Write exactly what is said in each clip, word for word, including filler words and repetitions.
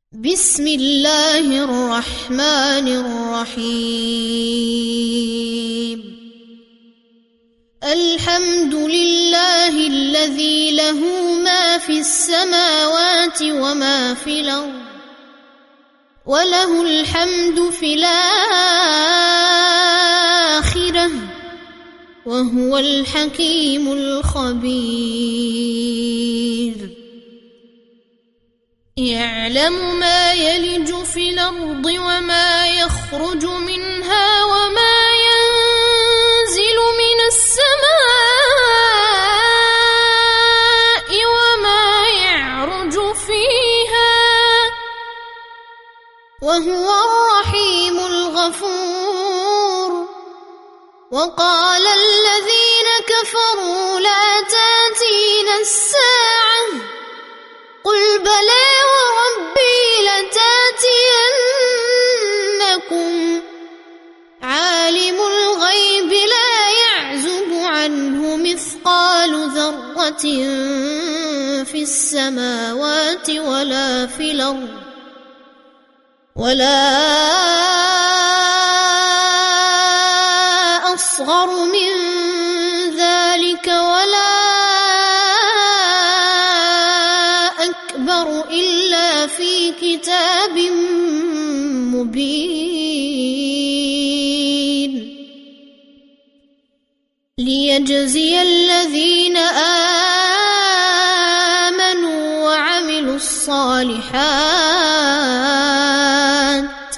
بسم الله الرحمن الرحيم الحمد لله الذي له ما في السماوات وما في الأرض وله الحمد في الآخرة وهو الحكيم الخبير يعلم ما يلج في الأرض وما يخرج منها وما ينزل من السماء وما يعرج فيها وهو الرحيم الغفور وقال الذين كفروا لا تأتينا الساعة قل بلى وربي لتأتينكم عالم الغيب لا يعزب عنه مثقال ذرة في السماوات ولا في الأرض ولا أصغر من ذلك ولا أكبر إلا في كتاب مبين ليجزي الذين آمنوا وعملوا الصالحات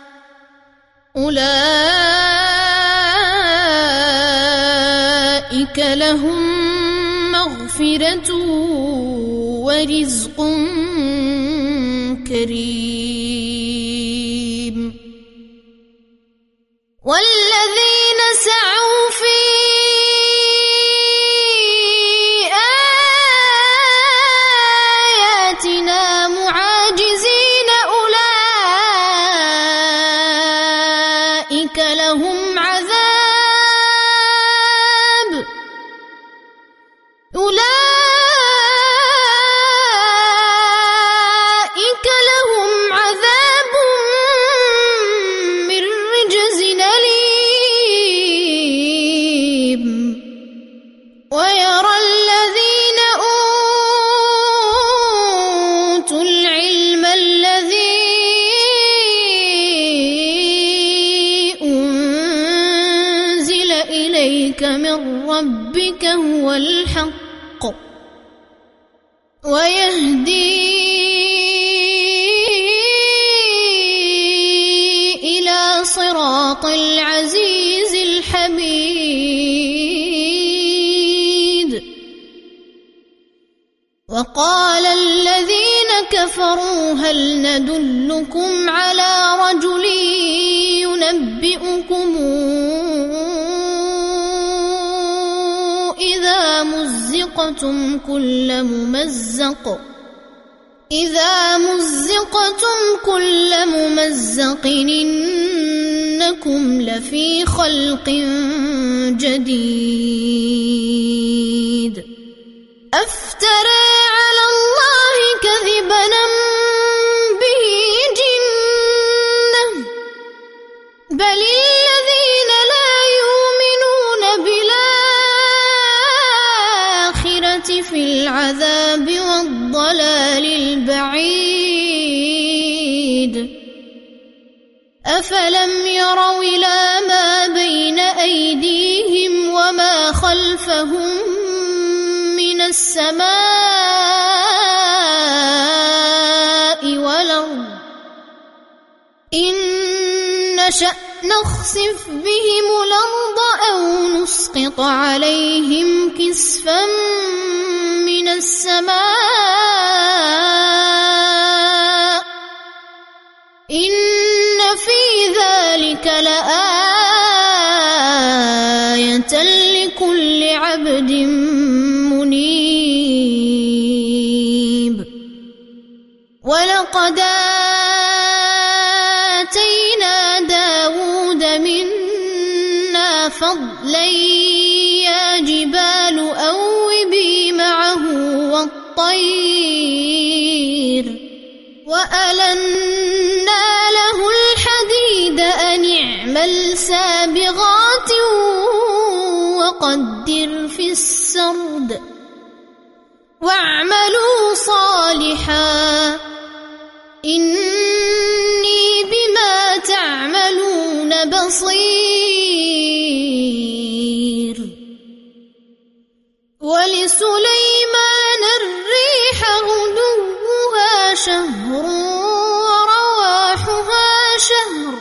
أولئك لهم مغفرة ورزق كريم والذين سعوا في آياتنا معاجزين أولئك لهم عذاب أولئك لهم عذاب من رجز أليم ويرى الذين أوتوا العلم الذي أنزل إليك من ربك هو الحق ويهدي إلى صراط العزيز الحميد وقال الذين كفروا هل ندلكم على رجل ينبئكم إذا مزقتم كل ممزق إذا مزقتم كل ممزق إنكم لفي خلق جديد أفترى على الله كذبا به جنة بل الذين لا يؤمنون بالآخرة في العذاب والضلال البعيد أفلم يروا إلى ما بين أيديهم وما خلفهم من السماء والأرض إن نشأ نخسف بهم الأرض أو نسقط عليهم كسفا من السماء إن في ذلك لآية لكل عبد منيب ولقد آتينا داود منا فضلا يا جبال أوبي معه والطير وألنا له الحديد أن اعمل سابغات وقدر في السرد واعملوا صالحا إني بما تعملون بصير. ولسليمان الريح غدوها شهر ورواحها شهر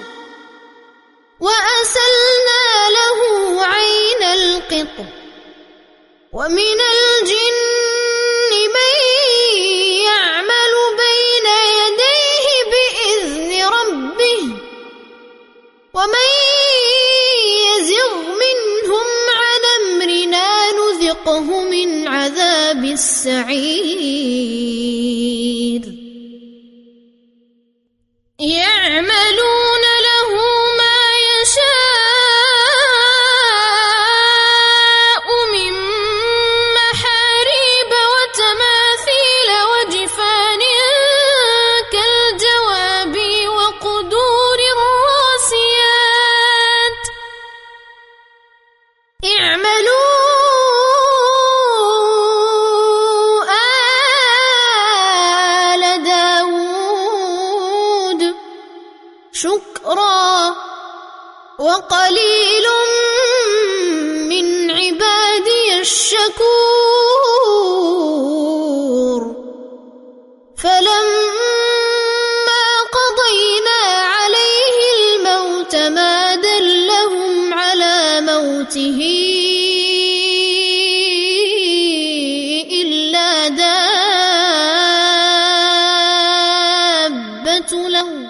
وأسلنا له عين القطر ومن الجن من يعمل بين يديه بإذن ربه ومن يزغ منهم عن أمرنا نذقه من عذاب السعير. يعملون له ما يشاء من محاريب وتماثيل وجفان كالجواب وقدور الراسيات. اعملوا آل داود شكرا وقليل من عبادي الشكور. فلما قضينا عليه الموت ما دلهم على موته إلا دابة الأرض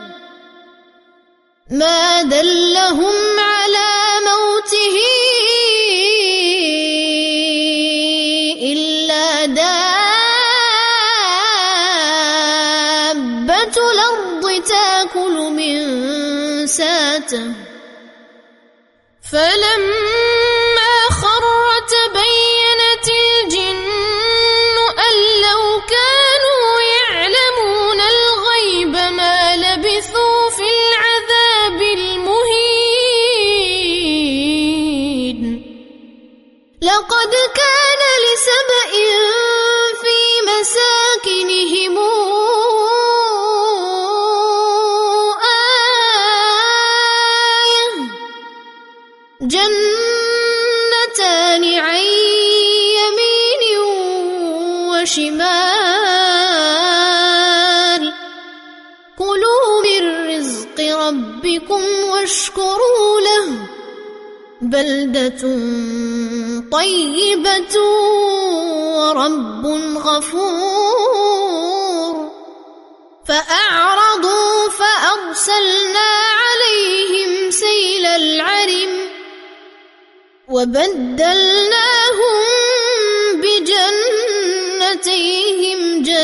ما دلهم على موته إلا دابة الأرض تأكل من ساته. فلما خر تبينت الجن أن لو كانوا يعلمون الغيب ما لبثوا في العذاب المهين. لقد كان لسبإ في مساكنهم آية جنتان عن يمين وشمال كلوا من رزق ربكم واشكروا له بلدة طيبة ورب غفور. فأعرضوا فأرسلنا عليهم سيل العرم وبدلناهم بجنتيهم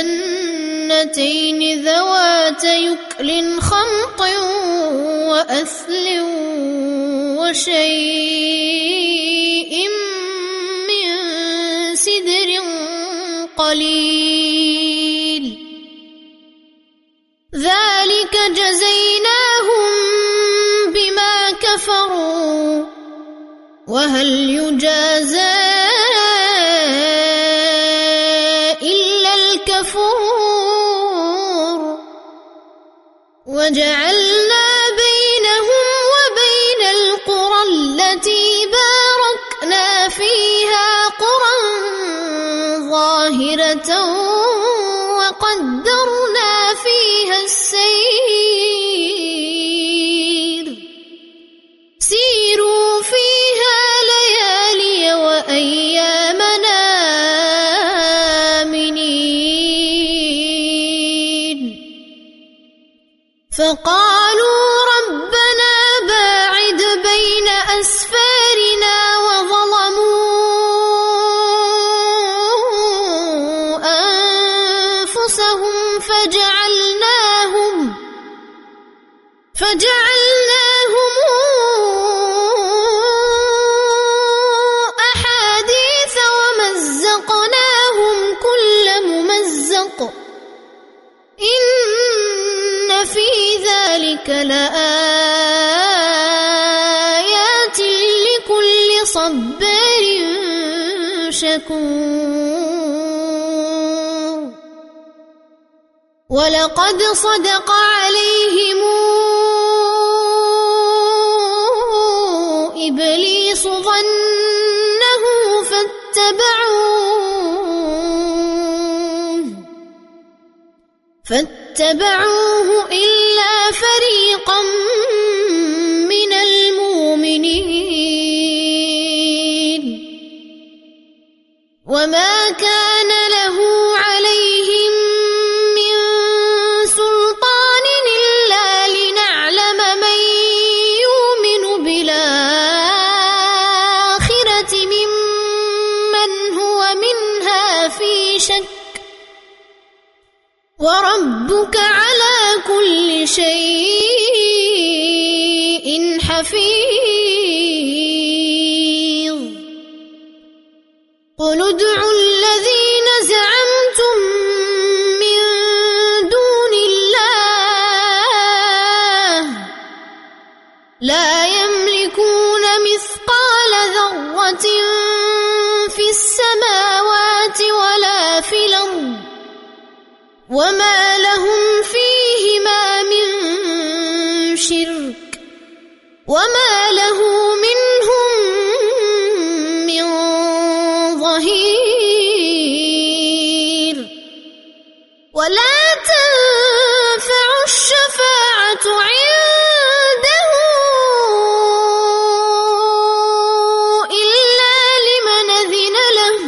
جنتين ذوات يكل خمط وأثل وشيء من سدر قليل ذلك جزيناهم بما كفروا وهل يجازى إلا الكفور. وجعلنا بينهم وبين القرى التي باركنا فيها قرى ظاهرة وقدرنا فيها السير سيروا فيها ليالي وأيامنا آمنين. فقالوا ربنا باعد بين أسفارنا وظلموا أنفسهم فجعلناهم فجعلناهم أحاديث ومزقناهم كل ممزق إن ذلك لآيات لكل صبار شكور ولقد صدق عليهم إبليس ظنه فاتبعوه فاتبعوه إلا فريقا من المؤمنين وما كان له عليهم من سلطان إلا لنعلم من يؤمن بالآخرة ممن هو منها في شك وربك على كل شيء حفيظ قل ادعوا الذين زعمتم من دون الله لا يملكون مثقال ذرة في السماوات ولا في الأرض وما لهم فيهما من شرك وما له منهم من ظهير ولا تنفع الشفاعة عنده إلا لمن أذن له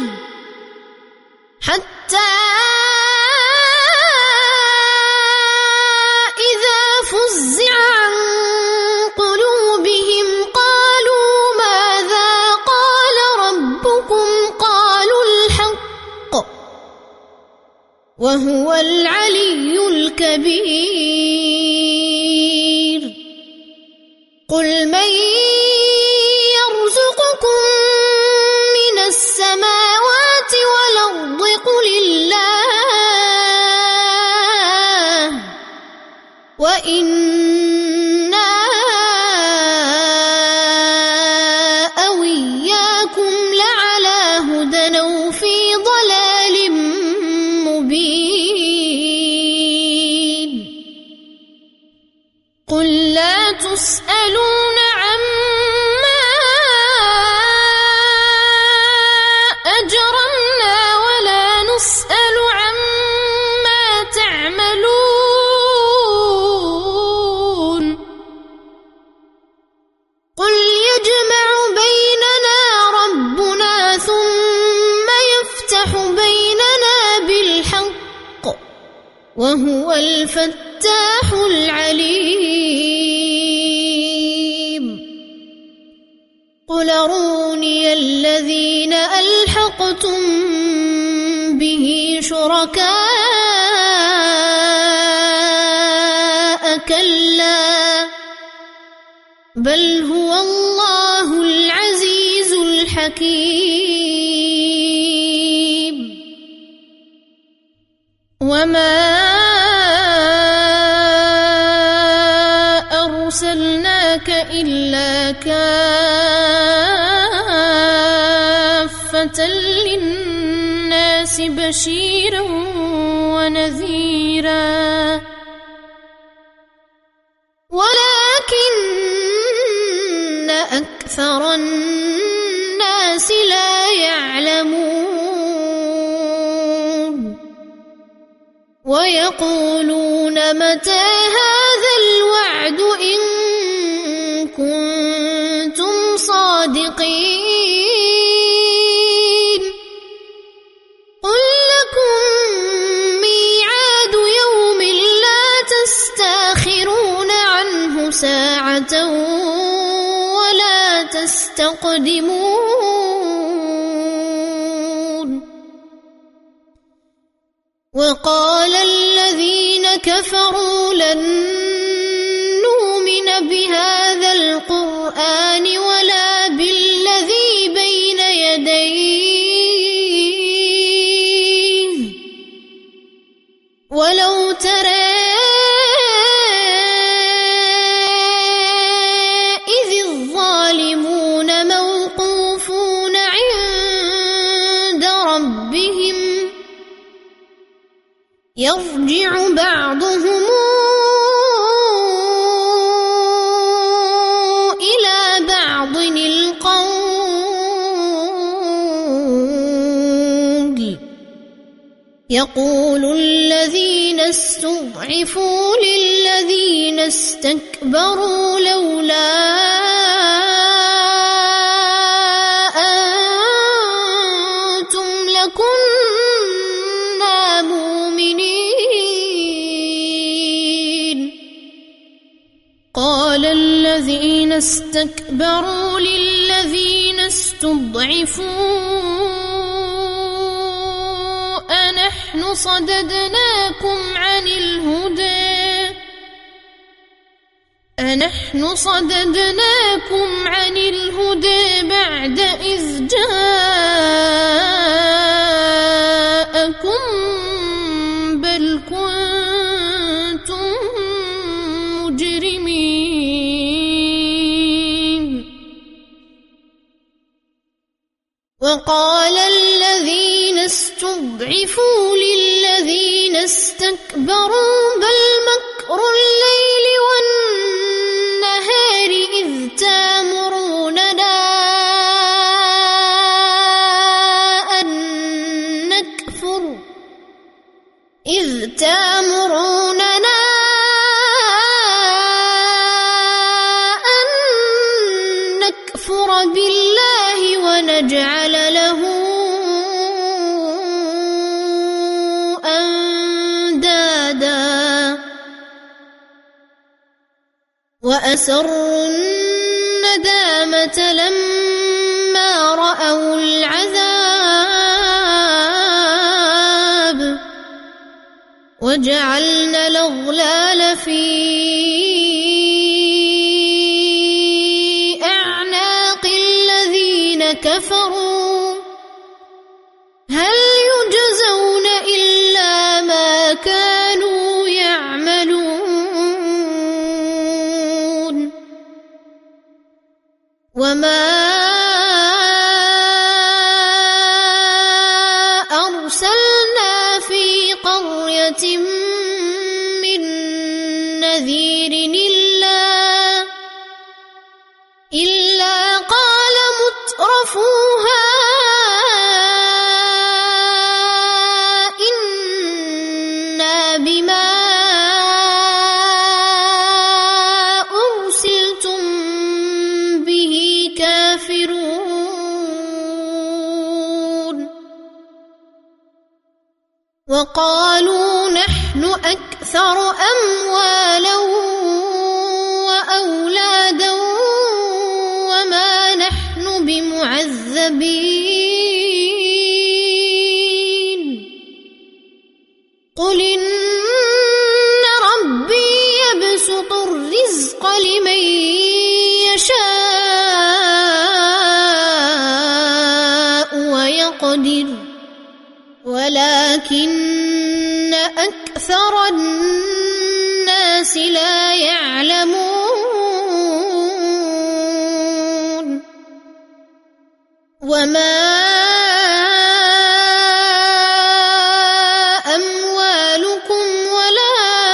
حتى فزع عن قلوبهم قالوا ماذا قال ربكم قالوا الحق وهو العلي الكبير قل من يرزقكم من السماوات والأرض قل الله وإنا أو إياكم لعلى هدى أو في ضلال مبين قل لا تسألون عما أجرمنا ولا نسأل عما تعملون قل يجمع بيننا ربنا ثم يفتح بيننا بالحق وهو الفتاح العليم قل أروني الذين ألحقتم به شركاء كلا بل هو الله العزيز الحكيم وما أرسلناك إلا كافة للناس بشيرا ونذيرا ولكن أكثر الناس لا يعلمون ويقولون متى هذا الوعد إن كنتم صادقين قل لكم ميعاد يوم لا تستأخرون عنه ساعة ولا تستقدمون وقال الذين كفروا لن نؤمن بهذا القرآن ولا بالذي بين يديه ولو ترى يقول الذين استضعفوا للذين استكبروا لولا أنتم لكنا مؤمنين قال الذين استكبروا للذين استضعفوا أنحن صددناكم عن الهدى أنحن صددناكم عن الهدى بعد إذ جاءكم بل كنتم مجرمين وقال الذين استضعفوا للذين استكبروا بل مكر الليل والنهار إذ تأمروننا أن نكفر إذ تأمروننا أن نكفر بالله ونجعل له وأسروا الندامة لما رأوا العذاب وجعلنا الأغلال في أعناق الذين كفروا هل يجزون إلا ما كانوا يعملون وما أرسلنا في قرية من نذير إلا إلا قال مترفوها إنا بما أرسلتم به كافرون وقالوا نحن أكثر أموالا وأولادا وما نحن بمعذبين قل إن ربي يبسط الرزق لمن يشاء ويقدر ولكن أكثر الناس لا يعلمون وما أموالكم ولا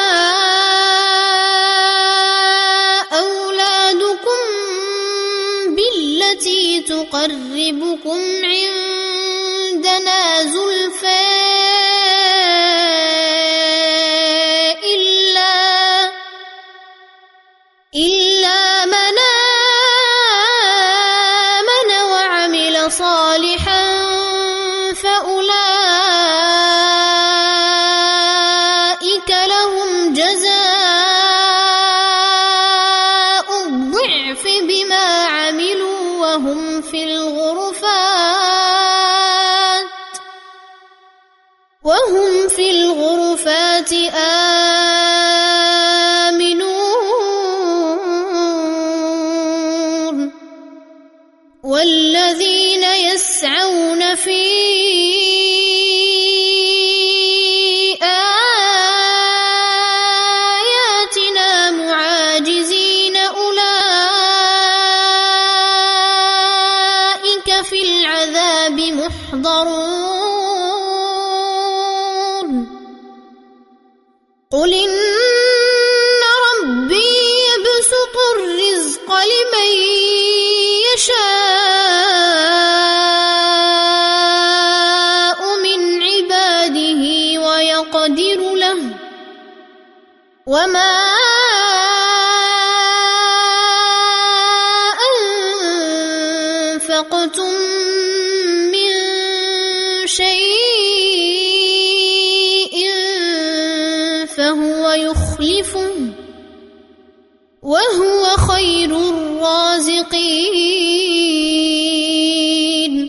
أولادكم بالتي تقربكم عندنا زلفى إلا إلا من آمن وعمل صالحا فأولئك لهم جزاء الضعف بما عملوا وهم في الغرفات وهم في الغرفات آمنون والذين يسعون في آياتنا معاجزين أولئك في العذاب محضرون قل إن ربي يبسط الرزق لمن يشاء وما أنفقتم من شيء فهو يخلفه وهو خير الرازقين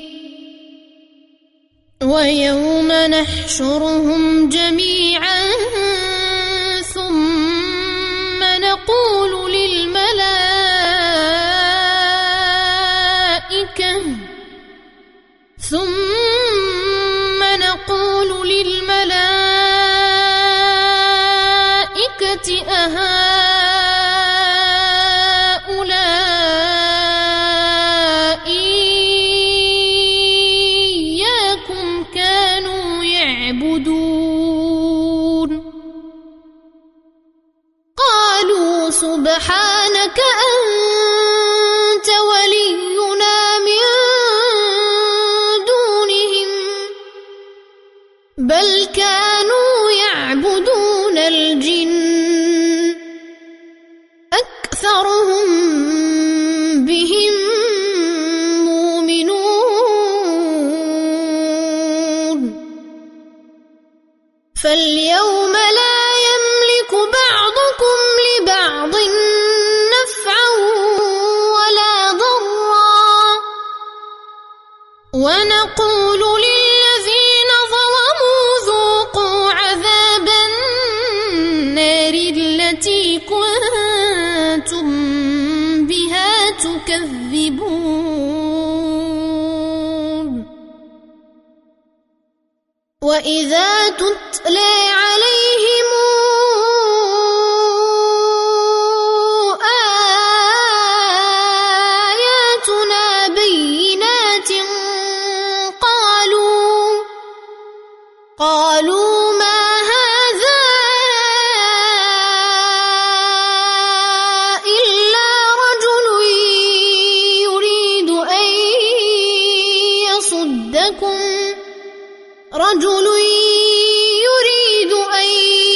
ويوم نحشرهم جميعا ثم نقول للملائكة ثم نقول للملائكة أهؤلاء إياكم كانوا يعبدون قالوا سبحانك أنت ولينا من دونهم بل كانوا يعبدون الجن أكثرهم بهم مؤمنون فاليوم لا يملك بعضكم لبعض نفعا ولا ضرا ونقول للذين ظلموا ذوقوا عذاب النار التي كنتم بها تكذبون وإذا تتلى عليهم آياتنا بينات قالوا قالوا ما هذا إلا رجل يريد أن يصدكم رجل يريد أن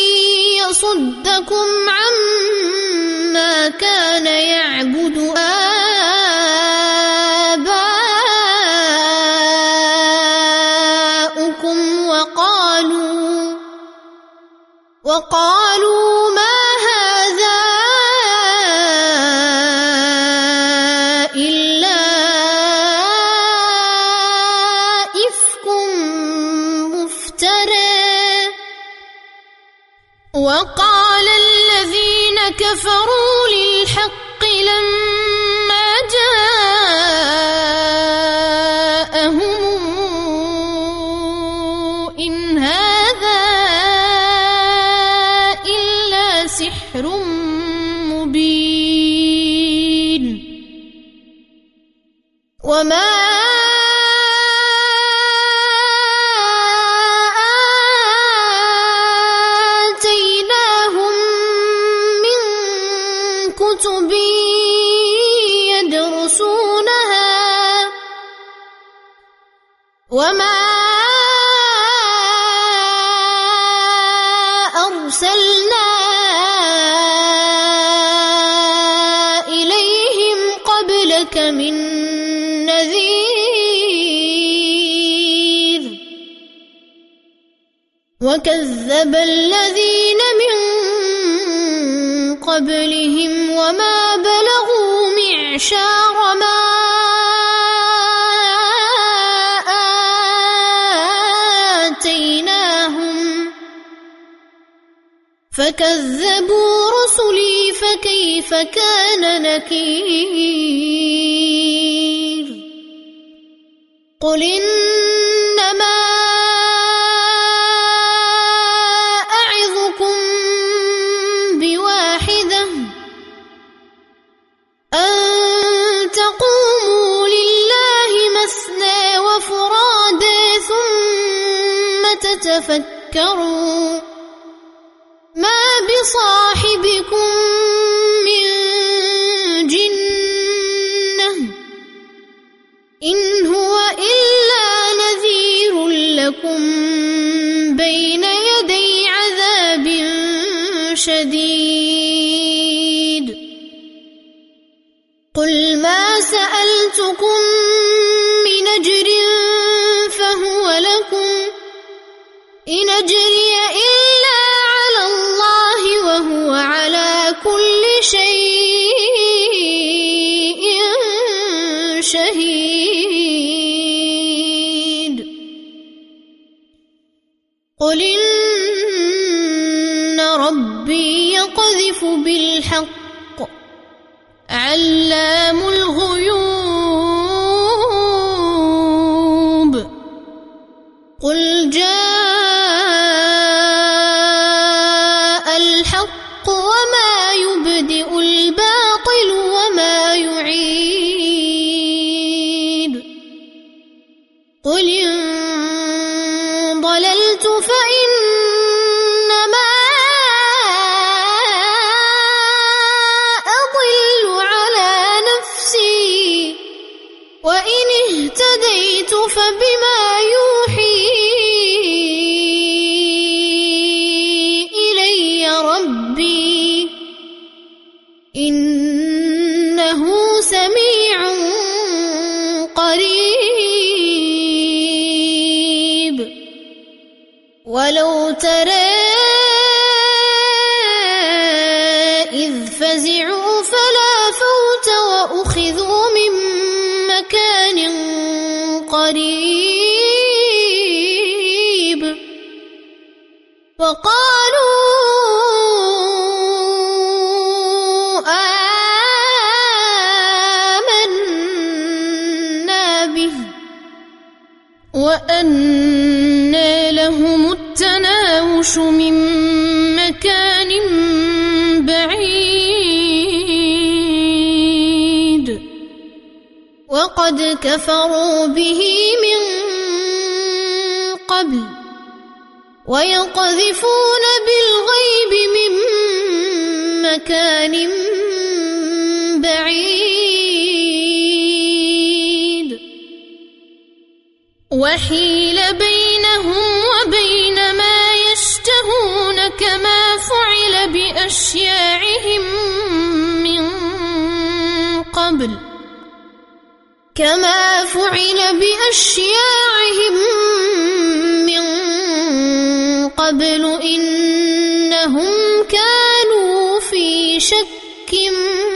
يصدكم عما كان يعبد آباؤكم وقالوا وقالوا ما هذا إلا إفك مفترى وقال الذين كفروا للحق لما جاءهم إن هذا إلا سحر مبين وما آتيناهم من كتب يدرسونها وما أرسلنا إليهم قبلك من نذير وكذب الذين من قبلهم وما بلغوا معشار ما آتيناهم فكذبوا رسلي فكيف كان نكير قل إنما أعظكم بواحدة أن تقوموا لله مثنى وفرادى ثم تتفكروا ما بصاحبكم من جنة إن هو إلا نذير لكم بين يدي عذاب شديد شهيد قل ما سألتكم من أجر فهو لكم إن أجري إلا على الله وهو على كل شيء شهيد قل إن ربي يقذف بالحق علام الغيوب قل جاء الحق وما يبدئ الباطل وما يعيد قل إن ضللت فإنما أضل على نفسي وإن اهتديت فبما يوحي إلي ربي إنه سميع قريب ولو ترى إذ فزعوا فلا فوت وأخذوا من مكان قريب وقالوا آمنا به وأنى لهم التناوش من مكان بعيد وقد كفروا به من قبل ويقذفون بالغيب من مكان بعيد وحيل بينهم وبين ما يشتهون كما فعل بأشياعهم من قبل كما فعل بأشياعهم من قبل إنهم كانوا في شك